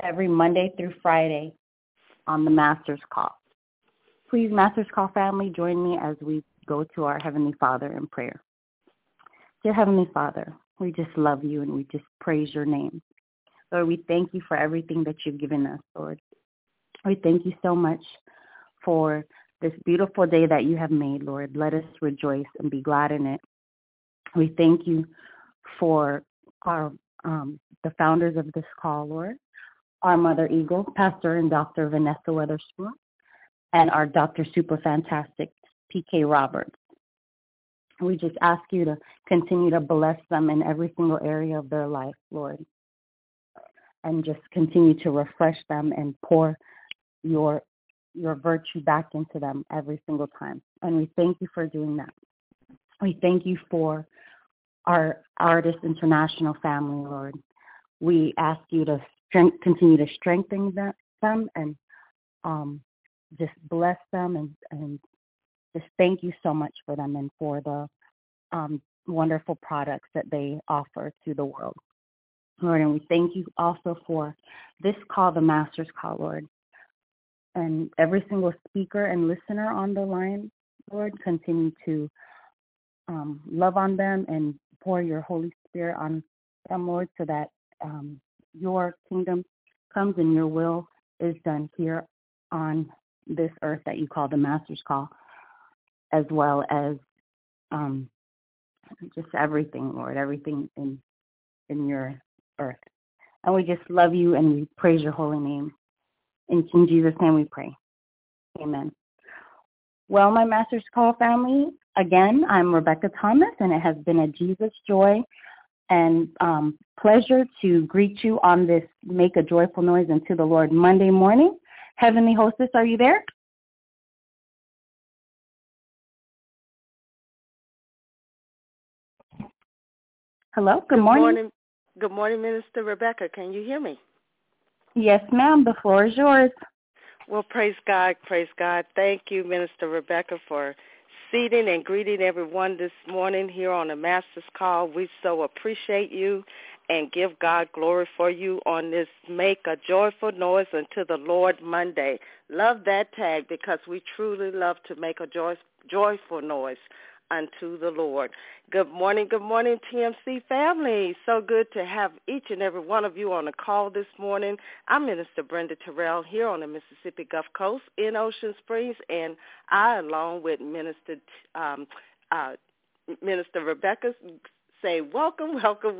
every Monday through Friday on the Master's Call. Please, Master's Call family, join me as we go to our Heavenly Father in prayer. Dear Heavenly Father, we just love you and we just praise your name. Lord, we thank you for everything that you've given us, Lord. We thank you so much for this beautiful day that you have made, Lord. Let us rejoice and be glad in it. We thank you for our the founders of this call, Lord, our Mother Eagle, Pastor and Dr. Vanessa Weatherspoon, and our Dr. Super Fantastic, P.K. Roberts. We just ask you to continue to bless them in every single area of their life, Lord, and just continue to refresh them and pour your virtue back into them every single time. And we thank you for doing that. We thank you for our Artist International family, Lord. We ask you to continue to strengthen them and just bless them and just thank you so much for them and for the wonderful products that they offer to the world, Lord. And we thank you also for this call, the Master's Call, Lord. And every single speaker and listener on the line, Lord, continue to love on them and pour your Holy Spirit on them, Lord, so that your kingdom comes and your will is done here on this earth that you call the Master's Call, as well as just everything, Lord, everything in your earth. And we just love you and we praise your holy name. In King Jesus' name we pray. Amen. Well, my Master's Call family, again, I'm Rebecca Thomas, and it has been a Jesus joy and pleasure to greet you on this Make a Joyful Noise unto the Lord Monday morning. Heavenly Hostess, are you there? Hello, good morning. Good morning, Minister Rebecca. Can you hear me? Yes, ma'am. The floor is yours. Well, praise God, praise God. Thank you, Minister Rebecca, for seating and greeting everyone this morning here on the Master's Call. We so appreciate you and give God glory for you on this Make a Joyful Noise unto the Lord Monday. Love that tag because we truly love to make a joyful noise unto the Lord. Good morning, TMC family. So good to have each and every one of you on the call this morning. I'm Minister Brenda Terrell here on the Mississippi Gulf Coast in Ocean Springs, and I, along with Minister Rebecca, say welcome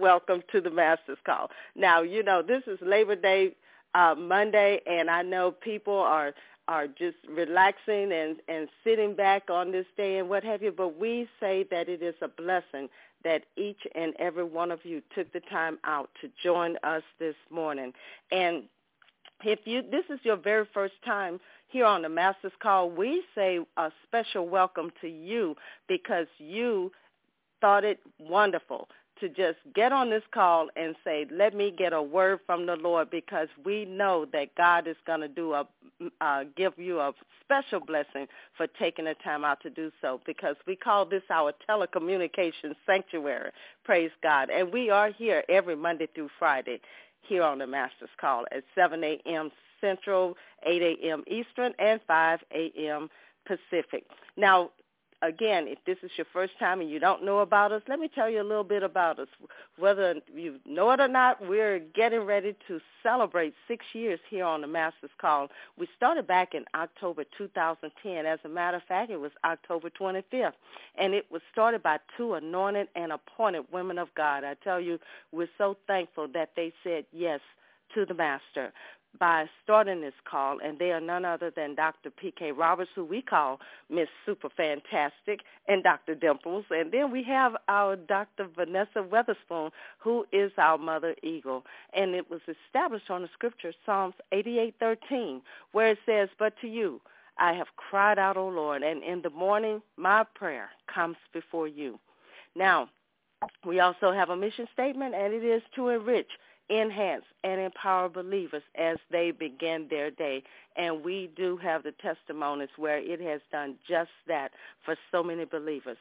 to the Master's Call. Now, you know, this is Labor Day Monday, and I know people are just relaxing and sitting back on this day and what have you, but we say that it is a blessing that each and every one of you took the time out to join us this morning. And if this is your very first time here on the Master's Call, we say a special welcome to you because you thought it wonderful to just get on this call and say, let me get a word from the Lord, because we know that God is going to give you a special blessing for taking the time out to do so, because we call this our telecommunications sanctuary. Praise God. And we are here every Monday through Friday here on the Master's Call at 7 a.m. Central, 8 a.m. Eastern, and 5 a.m. Pacific. Now, again, if this is your first time and you don't know about us, let me tell you a little bit about us. Whether you know it or not, we're getting ready to celebrate 6 years here on the Master's Call. We started back in October 2010. As a matter of fact, it was October 25th, and it was started by two anointed and appointed women of God. I tell you, we're so thankful that they said yes to the Master by starting this call, and they are none other than Dr. P.K. Roberts, who we call Miss Super Fantastic, and Dr. Dimples. And then we have our Dr. Vanessa Weatherspoon, who is our Mother Eagle. And it was established on the scripture, Psalms 88:13, where it says, but to you I have cried out, O Lord, and in the morning my prayer comes before you. Now, we also have a mission statement, and it is to enrich, enhance, and empower believers as they begin their day. And we do have the testimonies where it has done just that for so many believers.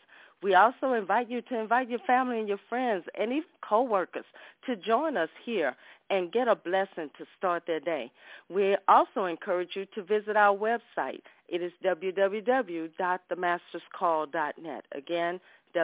We also invite you to invite your family and your friends and even coworkers to join us here and get a blessing to start their day. We also encourage you to visit our website. It is www.themasterscall.net. Again,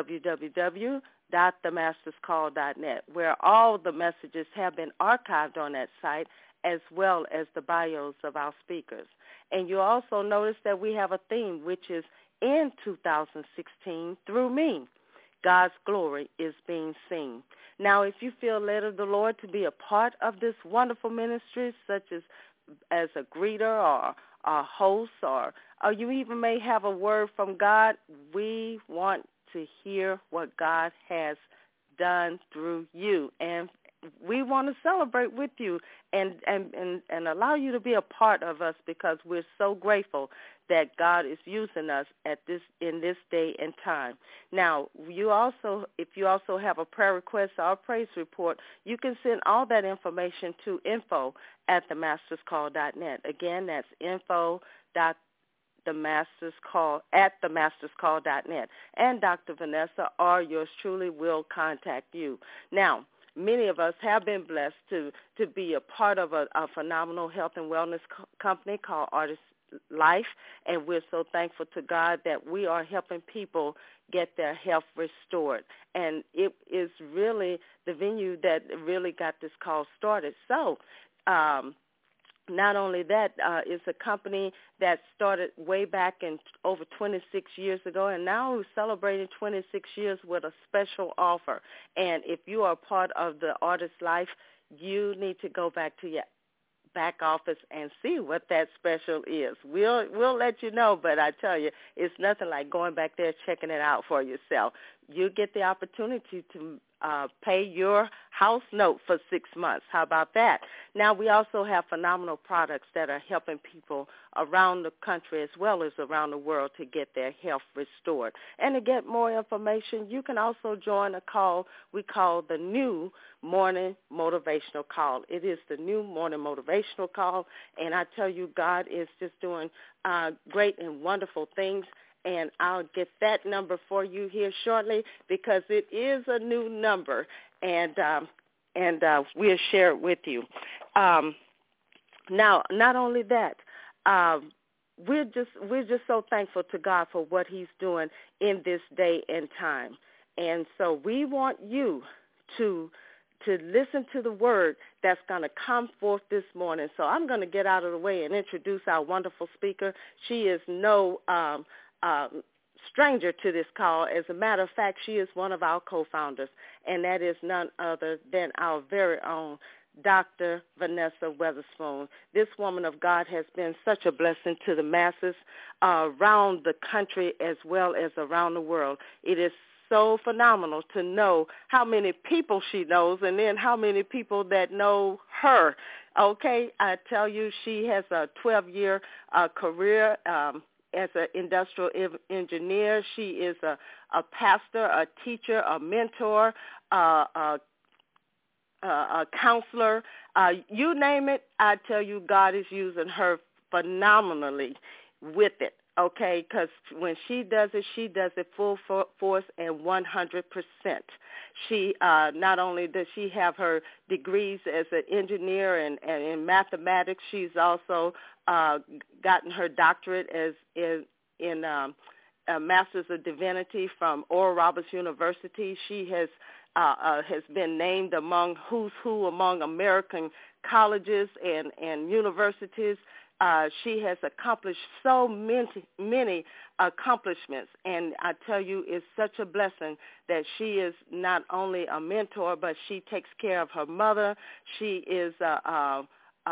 www.themasterscall.net, where all the messages have been archived on that site, as well as the bios of our speakers. And you also notice that we have a theme, which is in 2016 through me. God's glory is being seen. Now, if you feel led of the Lord to be a part of this wonderful ministry, such as a greeter or a host, or you even may have a word from God, we want to hear what God has done through you. And we want to celebrate with you and allow you to be a part of us, because we're so grateful that God is using us in this day and time. Now, if you also have a prayer request or a praise report, you can send all that information to info@themasterscall.net. Again, that's info.themasterscall@themasterscall.net. And Dr. Vanessa or yours truly will contact you. Now, many of us have been blessed to be a part of a phenomenal health and wellness company called Artist Life, and we're so thankful to God that we are helping people get their health restored. And it is really the venue that really got this call started. So not only that, it's a company that started way back in over 26 years ago, and now we're celebrating 26 years with a special offer. And if you are part of the Artist Life, you need to go back to your back office and see what that special is. We'll let you know, but I tell you, it's nothing like going back there checking it out for yourself. You get the opportunity to pay your house note for 6 months. How about that? Now, we also have phenomenal products that are helping people around the country as well as around the world to get their health restored. And to get more information, you can also join a call we call the New Morning Motivational Call. It is the New Morning Motivational Call, and I tell you, God is just doing great and wonderful things. And I'll get that number for you here shortly, because it is a new number, and we'll share it with you. Now, not only that, we're just so thankful to God for what He's doing in this day and time, and so we want you to listen to the word that's going to come forth this morning. So I'm going to get out of the way and introduce our wonderful speaker. She is no stranger to this call. As a matter of fact, she is one of our co-founders, and that is none other than our very own Dr. Vanessa Weatherspoon. This woman of God has been such a blessing to the masses around the country as well as around the world. It is so phenomenal to know how many people she knows and then how many people that know her. Okay, I tell you, she has a 12-year career as an industrial engineer. She is a pastor, a teacher, a mentor, a counselor. You name it, I tell you, God is using her phenomenally with it. Okay, because when she does it full force and 100%. She not only does she have her degrees as an engineer and in mathematics, she's also gotten her doctorate as in a Master's of Divinity from Oral Roberts University. She has been named among who's who among American colleges and universities. She has accomplished so many accomplishments, and I tell you, it's such a blessing that she is not only a mentor, but she takes care of her mother. She is a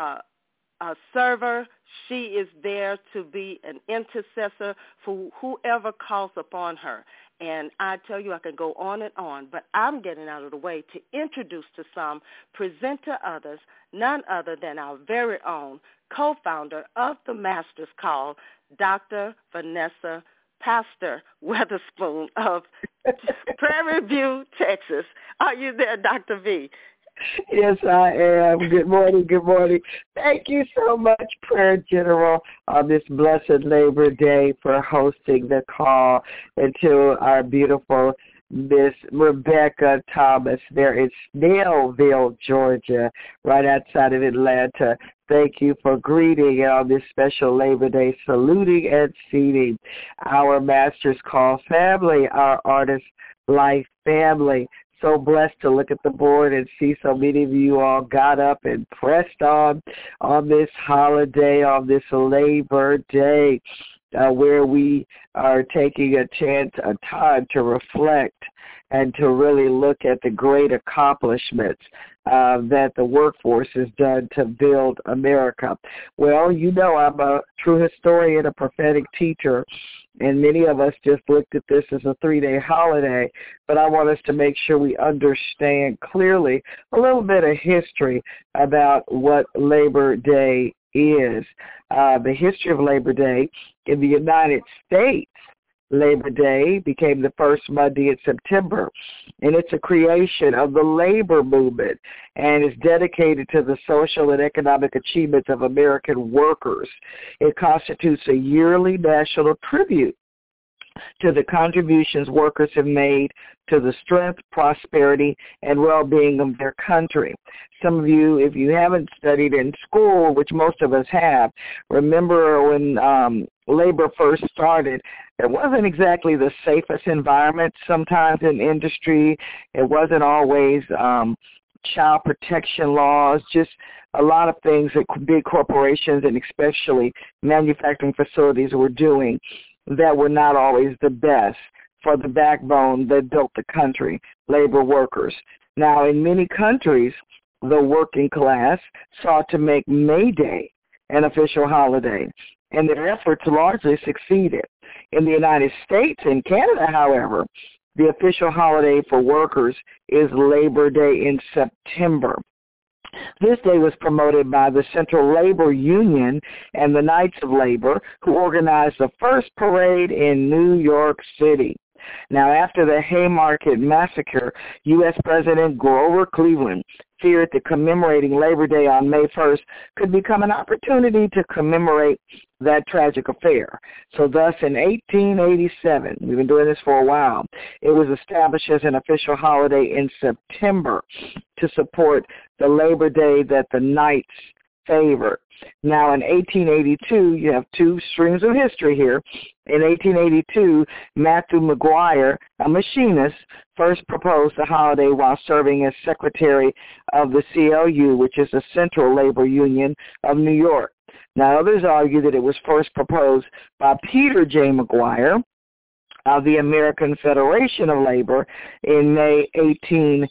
server. She is there to be an intercessor for whoever calls upon her. And I tell you, I can go on and on, but I'm getting out of the way to introduce to some, present to others, none other than our very own co-founder of the Master's Call, Dr. Vanessa Pastor Weatherspoon of Prairie View, Texas. Are you there, Dr. V? Yes, I am. Good morning, good morning. Thank you so much, Prayer General, on this blessed Labor Day for hosting the call, and to our beautiful Miss Rebecca Thomas there in Snellville, Georgia, right outside of Atlanta. Thank you for greeting on this special Labor Day, saluting and seating our Master's Call family, our Artist Life family. So blessed to look at the board and see so many of you all got up and pressed on this holiday, on this Labor Day, where we are taking a time to reflect and to really look at the great accomplishments that the workforce has done to build America. Well, you know, I'm a true historian, a prophetic teacher, and many of us just looked at this as a 3-day holiday, but I want us to make sure we understand clearly a little bit of history about what Labor Day is. The history of Labor Day in the United States, Labor Day became the first Monday in September, and it's a creation of the labor movement and is dedicated to the social and economic achievements of American workers. It constitutes a yearly national tribute to the contributions workers have made to the strength, prosperity, and well-being of their country. Some of you, if you haven't studied in school, which most of us have, remember when labor first started, it wasn't exactly the safest environment sometimes in industry. It wasn't always child protection laws, just a lot of things that big corporations and especially manufacturing facilities were doing that were not always the best for the backbone that built the country, labor workers. Now, in many countries, the working class sought to make May Day an official holiday, and their efforts largely succeeded. In the United States and Canada, however, the official holiday for workers is Labor Day in September. This day was promoted by the Central Labor Union and the Knights of Labor, who organized the first parade in New York City. Now, after the Haymarket Massacre, U.S. President Grover Cleveland feared that commemorating Labor Day on May 1st could become an opportunity to commemorate that tragic affair. So thus, in 1887, we've been doing this for a while, it was established as an official holiday in September to support the Labor Day that the Knights favored. Now, in 1882, you have two streams of history here. In 1882, Matthew McGuire, a machinist, first proposed the holiday while serving as secretary of the CLU, which is the Central Labor Union of New York. Now, others argue that it was first proposed by Peter J. McGuire of the American Federation of Labor in May 1882,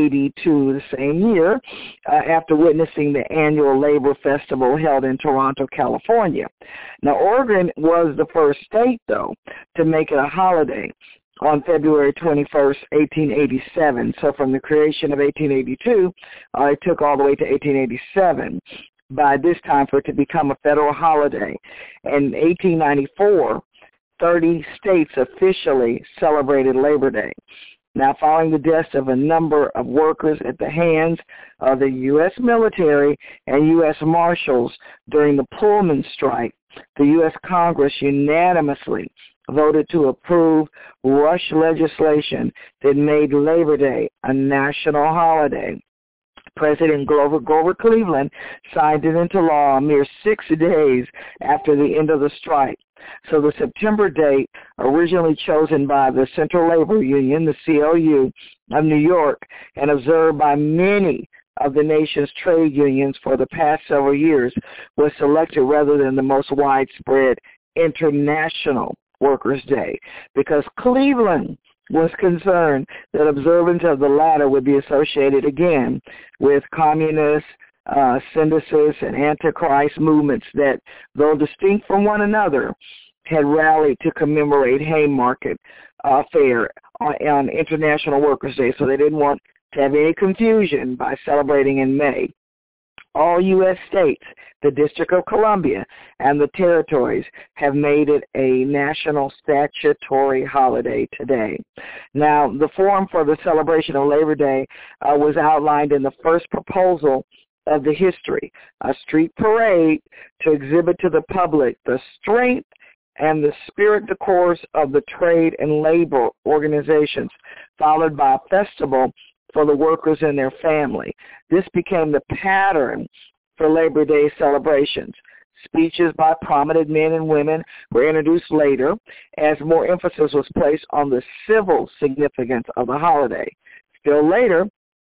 the same year, after witnessing the annual Labor Festival held in Toronto, California. Now, Oregon was the first state, though, to make it a holiday on February 21st, 1887. So from the creation of 1882, it took all the way to 1887. By this time, for it to become a federal holiday. In 1894, 30 states officially celebrated Labor Day. Now, following the deaths of a number of workers at the hands of the U.S. military and U.S. Marshals during the Pullman strike, the U.S. Congress unanimously voted to approve rush legislation that made Labor Day a national holiday. President Grover Cleveland signed it into law a mere 6 days after the end of the strike. So the September date, originally chosen by the Central Labor Union, the CLU of New York, and observed by many of the nation's trade unions for the past several years, was selected rather than the most widespread International Workers' Day, because Cleveland was concerned that observance of the latter would be associated again with communist, synthesis, and antichrist movements that, though distinct from one another, had rallied to commemorate Haymarket Fair on International Workers' Day. So they didn't want to have any confusion by celebrating in May. All U.S. states, the District of Columbia, and the territories have made it a national statutory holiday today. Now, the form for the celebration of Labor Day was outlined in the first proposal of the history, a street parade to exhibit to the public the strength and the spirit the course of the trade and labor organizations, followed by a festival for the workers and their family. This became the pattern for Labor Day celebrations. Speeches by prominent men and women were introduced later as more emphasis was placed on the civil significance of the holiday. Still later,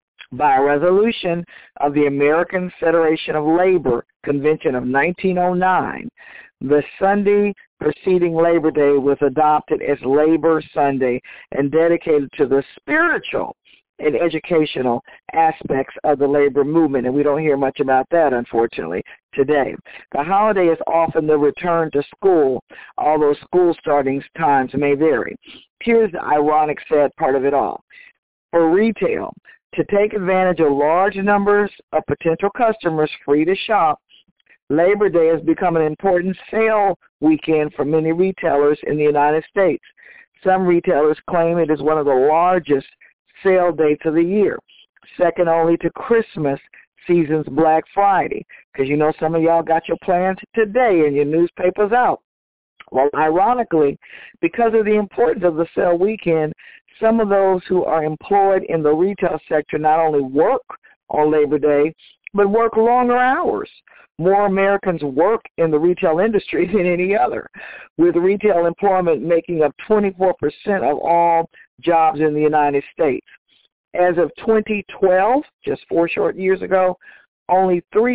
by a resolution of the American Federation of Labor Convention of 1909, the Sunday preceding Labor Day was adopted as Labor Sunday and dedicated to the spiritual and educational aspects of the labor movement, and we don't hear much about that, unfortunately, today. The holiday is often the return to school, although school starting times may vary. Here's the ironic, sad part of it all. For retail, to take advantage of large numbers of potential customers free to shop, Labor Day has become an important sale weekend for many retailers in the United States. Some retailers claim it is one of the largest sale dates of the year, second only to Christmas season's Black Friday, because you know some of y'all got your plans today and your newspaper's out. Well, ironically, because of the importance of the sale weekend, some of those who are employed in the retail sector not only work on Labor Day, but work longer hours. More Americans work in the retail industry than any other, with retail employment making up 24% of all jobs in the United States. As of 2012, just 4 short years ago, only 3%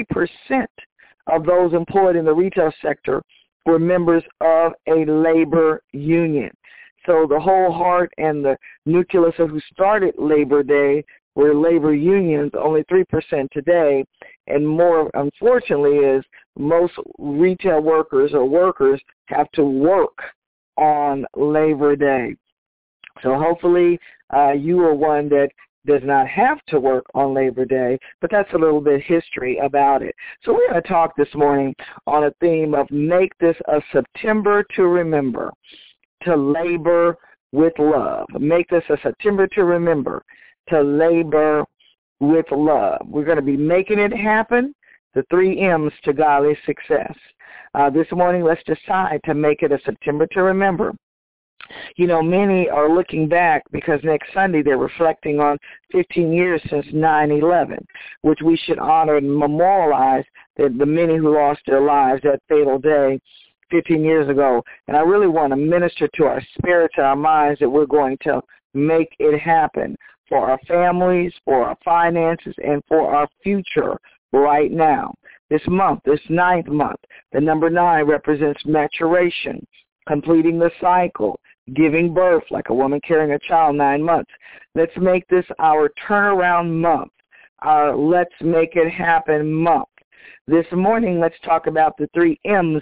of those employed in the retail sector were members of a labor union. So the whole heart and the nucleus of who started Labor Day were labor unions, only 3% today. And more, unfortunately, is most retail workers or workers have to work on Labor Day. So hopefully you are one that does not have to work on Labor Day, but that's a little bit history about it. So we're going to talk this morning on a theme of make this a September to remember, to labor with love. Make this a September to remember, to labor with love. We're going to be making it happen, the 3 M's to godly success. This morning, let's decide to make it a September to remember. You know, many are looking back because next Sunday they're reflecting on 15 years since 9/11, which we should honor and memorialize the many who lost their lives that fatal day 15 years ago. And I really want to minister to our spirits and our minds that we're going to make it happen for our families, for our finances, and for our future right now. This month, this 9th month, the number 9 represents maturation, completing the cycle, giving birth, like a woman carrying a child 9 months. Let's make this our turnaround month, our let's make it happen month. This morning, let's talk about the 3 M's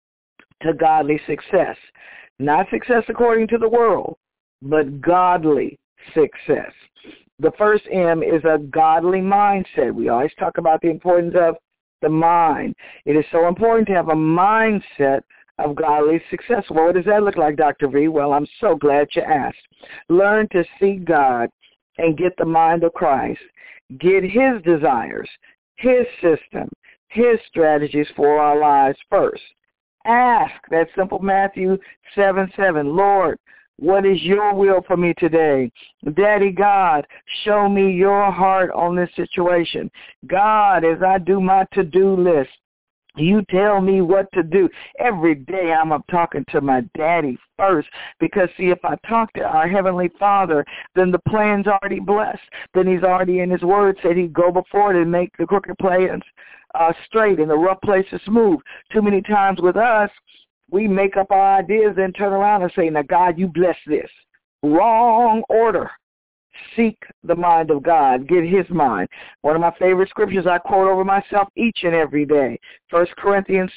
to godly success. Not success according to the world, but godly success. The first M is a godly mindset. We always talk about the importance of the mind. It is so important to have a mindset of godly success. Well, what does that look like, Dr. V? Well, I'm so glad you asked. Learn to seek God and get the mind of Christ. Get his desires, his system, his strategies for our lives first. Ask, that simple Matthew 7:7, Lord, what is your will for me today? Daddy God, show me your heart on this situation. God, as I do my to-do list, you tell me what to do. Every day I'm up talking to my daddy first because, see, if I talk to our Heavenly Father, then the plan's already blessed. Then he's already in his word said he'd go before it and make the crooked plans straight and the rough places smooth. Too many times with us, we make up our ideas and turn around and say, now, God, you bless this. Wrong order. Seek the mind of God. Get his mind. One of my favorite scriptures I quote over myself each and every day, 1 Corinthians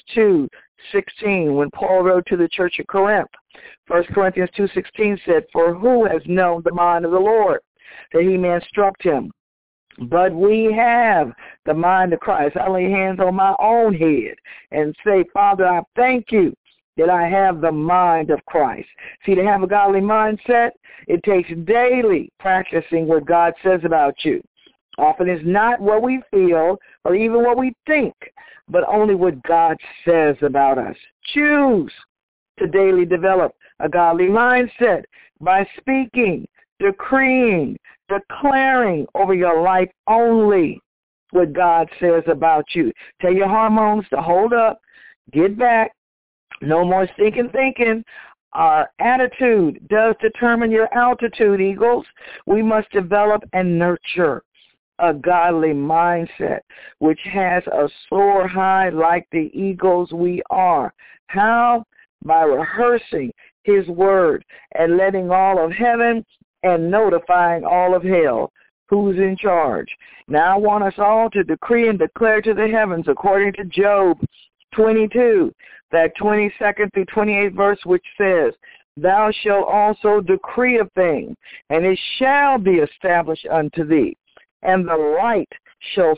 2:16, when Paul wrote to the church of Corinth. 1 Corinthians 2:16 said, for who has known the mind of the Lord, that he may instruct him? But we have the mind of Christ. I lay hands on my own head and say, Father, I thank you that I have the mind of Christ. See, to have a godly mindset, it takes daily practicing what God says about you. Often it's not what we feel or even what we think, but only what God says about us. Choose to daily develop a godly mindset by speaking, decreeing, declaring over your life only what God says about you. Tell your hormones to hold up, get back, no more stinking thinking. Our attitude does determine your altitude, Eagles. We must develop and nurture a godly mindset, which has a soar high like the eagles we are. How? By rehearsing his word and letting all of heaven and notifying all of hell who's in charge. Now I want us all to decree and declare to the heavens, according to Job 22, that 22nd through 28th verse, which says, Thou shalt also decree a thing, and it shall be established unto thee, and the light shall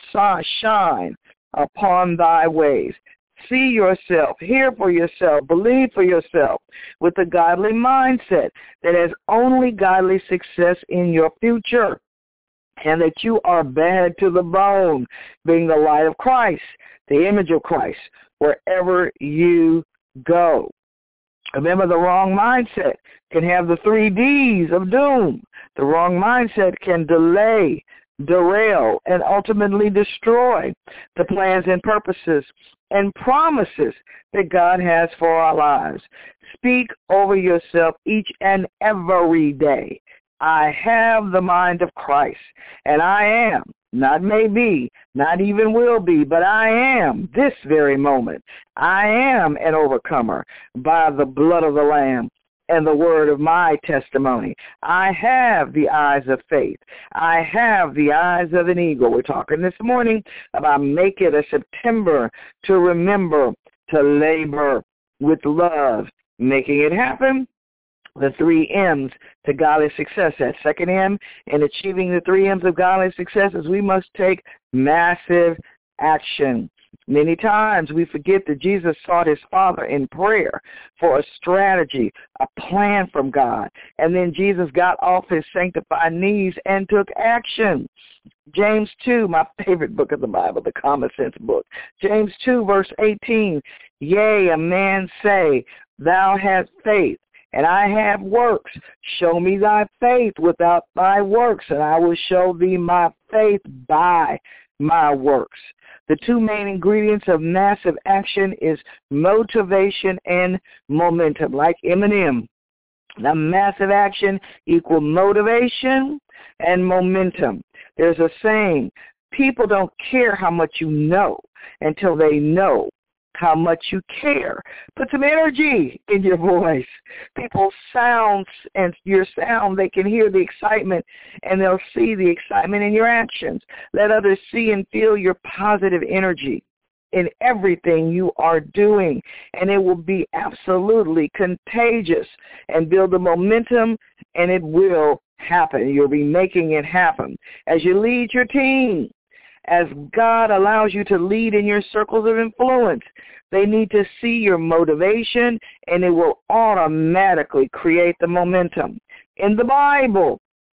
shine upon thy ways. See yourself, hear for yourself, believe for yourself with a godly mindset that has only godly success in your future, and that you are bad to the bone, being the light of Christ, the image of Christ, wherever you go. Remember, the wrong mindset can have the 3 Ds of doom. The wrong mindset can delay, derail, and ultimately destroy the plans and purposes and promises that God has for our lives. Speak over yourself each and every day. I have the mind of Christ, and I am, not maybe, not even will be, but I am this very moment. I am an overcomer by the blood of the Lamb and the word of my testimony. I have the eyes of faith. I have the eyes of an eagle. We're talking this morning about make it a September to remember to labor with love, making it happen. The 3 M's to godly success. That second M in achieving the 3 M's of godly success is we must take massive action. Many times we forget that Jesus sought his Father in prayer for a strategy, a plan from God. And then Jesus got off his sanctified knees and took action. James 2, my favorite book of the Bible, the Common Sense book. James 2, verse 18, Yea, a man say, Thou hast faith, and I have works. Show me thy faith without thy works, and I will show thee my faith by my works. The 2 main ingredients of massive action is motivation and momentum, like Eminem. Now, massive action equals motivation and momentum. There's a saying, people don't care how much you know until they know how much you care. Put some energy in your voice. People's sounds and your sound, they can hear the excitement and they'll see the excitement in your actions. Let others see and feel your positive energy in everything you are doing, and it will be absolutely contagious and build the momentum, and it will happen. You'll be making it happen. As you lead your team, as God allows you to lead in your circles of influence, they need to see your motivation, and it will automatically create the momentum. In the Bible,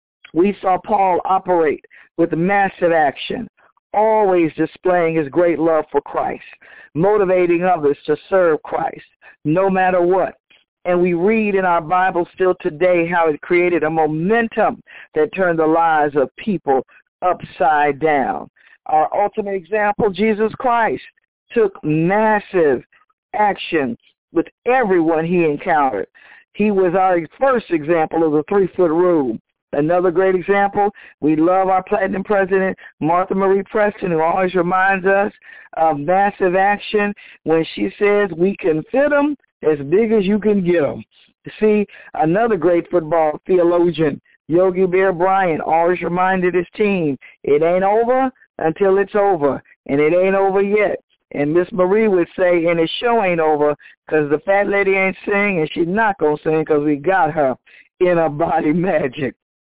we saw Paul operate with massive action, always displaying his great love for Christ, motivating others to serve Christ, no matter what. And we read in our Bible still today how it created a momentum that turned the lives of people upside down. Our ultimate example, Jesus Christ, took massive action with everyone he encountered. He was our first example of the 3-foot rule. Another great example, we love our platinum president, Martha Marie Preston, who always reminds us of massive action when she says we can fit them as big as you can get them. See, another great football theologian, Yogi Bear Bryant, always reminded his team, it ain't over until it's over, and it ain't over yet. And Miss Marie would say, and the show ain't over because the fat lady ain't sing, and she's not going to sing because we got her in a body magic.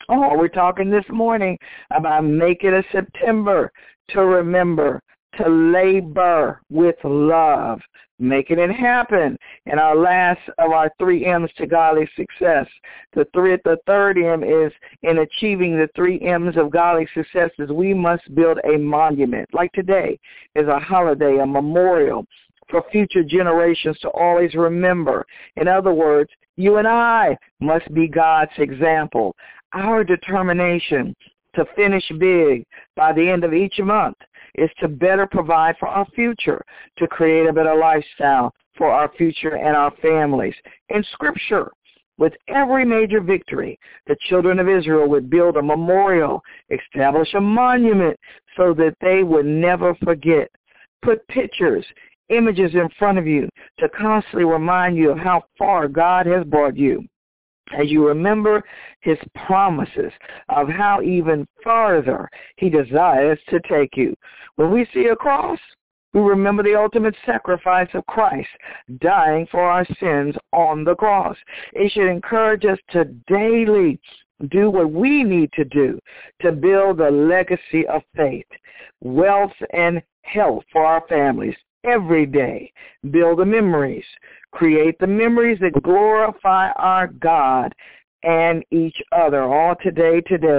Oh, we're talking this morning about making a September to remember, to labor with love, making it happen. And our last of our 3 M's to godly success. The third M is in achieving the 3 M's of godly success is we must build a monument. Like today is a holiday, a memorial for future generations to always remember. In other words, you and I must be God's example. Our determination to finish big by the end of each month is to better provide for our future, to create a better lifestyle for our future and our families. In Scripture, with every major victory, the children of Israel would build a memorial, establish a monument so that they would never forget. Put pictures, images in front of you to constantly remind you of how far God has brought you. As you remember his promises of how even farther he desires to take you. When we see a cross, we remember the ultimate sacrifice of Christ dying for our sins on the cross. It should encourage us to daily do what we need to do to build a legacy of faith, wealth, and health for our families. Every day, build the memories. Create the memories that glorify our God and each other. All today.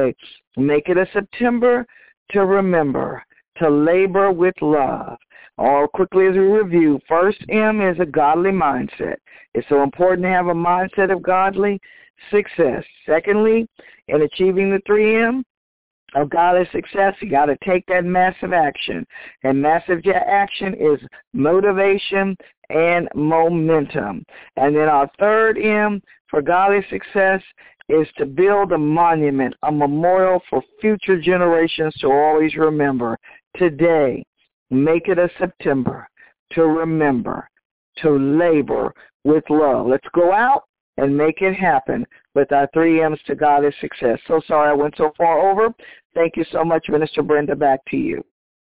Make it a September to remember, to labor with love. All quickly as we review, first M is a godly mindset. It's so important to have a mindset of godly success. Secondly, in achieving the 3 M of godly success, you got to take that massive action. And massive action is motivation and momentum. And then our third M for godly success is to build a monument, a memorial for future generations to always remember. Today, make it a September to remember, to labor with love. Let's go out and make it happen with our 3 M's to godly success. So sorry I went so far over. Thank you so much, Minister Brenda. Back to you.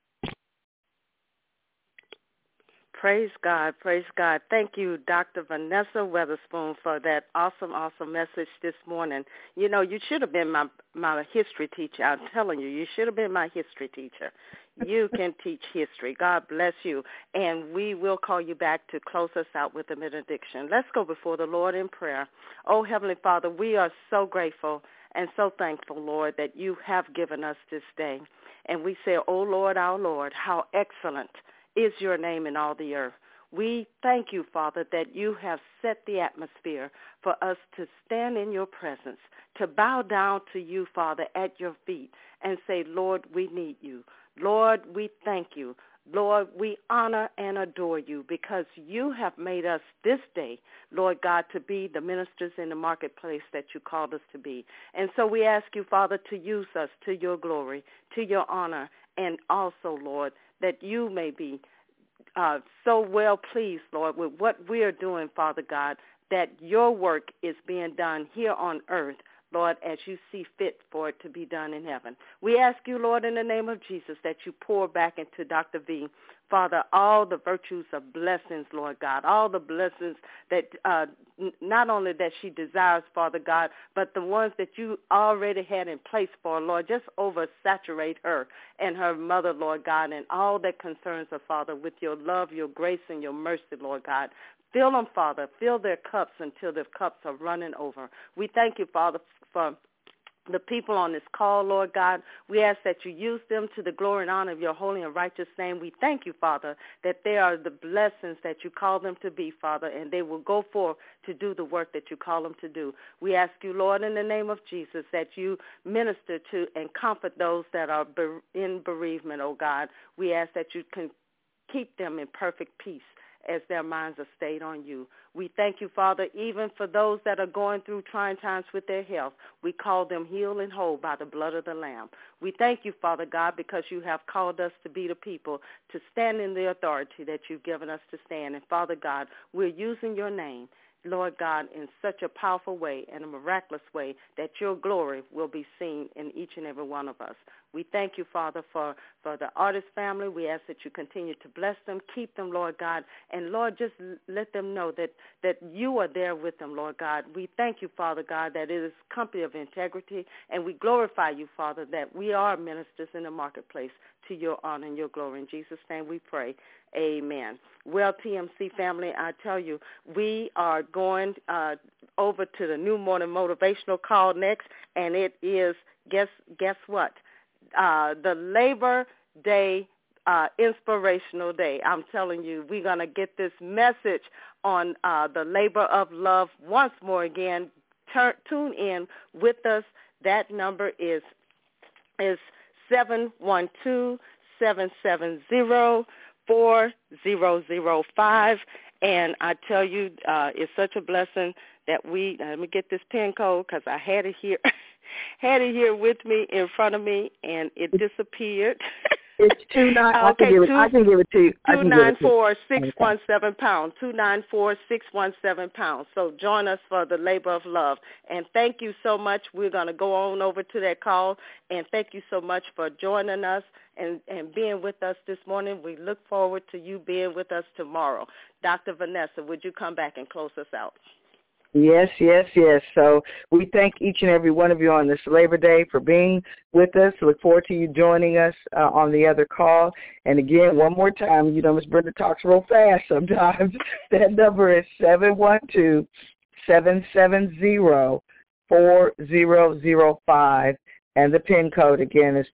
Praise God. Praise God. Thank you, Dr. Vanessa Weatherspoon, for that awesome message this morning. You know, you should have been my history teacher. I'm telling you, you should have been my history teacher. You can teach history. God bless you. And we will call you back to close us out with a benediction. Let's go before the Lord in prayer. Oh, Heavenly Father, we are so grateful and so thankful, Lord, that you have given us this day. And we say, oh, Lord, our Lord, how excellent is your name in all the earth. We thank you, Father, that you have set the atmosphere for us to stand in your presence, to bow down to you, Father, at your feet and say, Lord, we need you. Lord, we thank you. Lord, we honor and adore you because you have made us this day, Lord God, to be the ministers in the marketplace that you called us to be. And so we ask you, Father, to use us to your glory, to your honor, and also, Lord, that you may be so well pleased, Lord, with what we are doing, Father God, that your work is being done here on earth, Lord, as you see fit for it to be done in heaven. We ask you, Lord, in the name of Jesus, that you pour back into Dr. V, Father, all the virtues of blessings, Lord God, all the blessings that not only that she desires, Father God, but the ones that you already had in place for, Lord, just oversaturate her and her mother, Lord God, and all that concerns her, Father, with your love, your grace, and your mercy, Lord God. Fill them, Father. Fill their cups until their cups are running over. We thank you, Father, for the people on this call, Lord God. We ask that you use them to the glory and honor of your holy and righteous name. We thank you, Father, that they are the blessings that you call them to be, Father, and they will go forth to do the work that you call them to do. We ask you, Lord, in the name of Jesus, that you minister to and comfort those that are in bereavement, oh God. We ask that you can keep them in perfect peace as their minds are stayed on you. We thank you, Father, even for those that are going through trying times with their health. We call them healed and whole by the blood of the Lamb. We thank you, Father God, because you have called us to be the people to stand in the authority that you've given us to stand. And, Father God, we're using your name, Lord God, in such a powerful way and a miraculous way that your glory will be seen in each and every one of us. We thank you, Father, for the artist family. We ask that you continue to bless them, keep them, Lord God, and, Lord, just let them know that you are there with them, Lord God. We thank you, Father God, that it is a company of integrity, and we glorify you, Father, that we are ministers in the marketplace to your honor and your glory. In Jesus' name we pray. Amen. Well, TMC family, I tell you, we are going over to the New Morning Motivational Call next, and it is, guess what? The Labor Day Inspirational Day. I'm telling you, we're going to get this message on the labor of love once more again. Tune in with us. That number is 712-770-4005. And I tell you, it's such a blessing that let me get this PIN code because I had it here. Had it here with me in front of me, and it disappeared. It's 29. Okay, I can give it to you. 294-617-pound. 294-617-pound. So join us for the labor of love. And thank you so much. We're going to go on over to that call. And thank you so much for joining us and being with us this morning. We look forward to you being with us tomorrow. Dr. Vanessa, would you come back and close us out? Yes. So we thank each and every one of you on this Labor Day for being with us. Look forward to you joining us on the other call. And again, one more time, Ms. Brenda talks real fast sometimes. That number is 712-770-4005. And the PIN code, again, is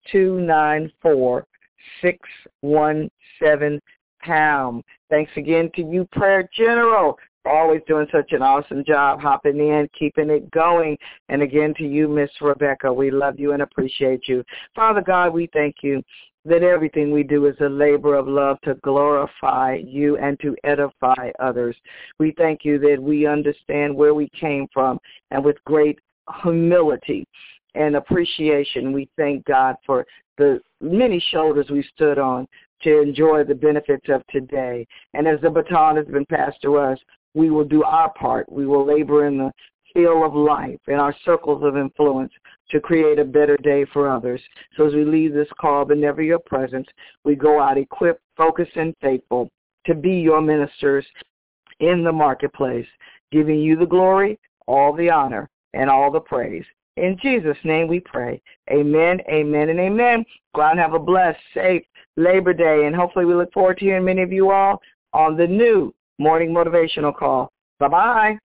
294-617-pound. Thanks again to you, Prayer General. Always doing such an awesome job, hopping in, keeping it going. And again, to you, Miss Rebecca, we love you and appreciate you. Father God, we thank you that everything we do is a labor of love to glorify you and to edify others. We thank you that we understand where we came from, and with great humility and appreciation, we thank God for the many shoulders we stood on to enjoy the benefits of today. And as the baton has been passed to us, we will do our part. We will labor in the field of life, in our circles of influence, to create a better day for others. So as we leave this call, but never your presence, we go out equipped, focused, and faithful to be your ministers in the marketplace, giving you the glory, all the honor, and all the praise. In Jesus' name we pray. Amen, amen, and amen. Go out and have a blessed, safe Labor Day, and hopefully we look forward to hearing many of you all on the new Morning Motivational Call. Bye-bye.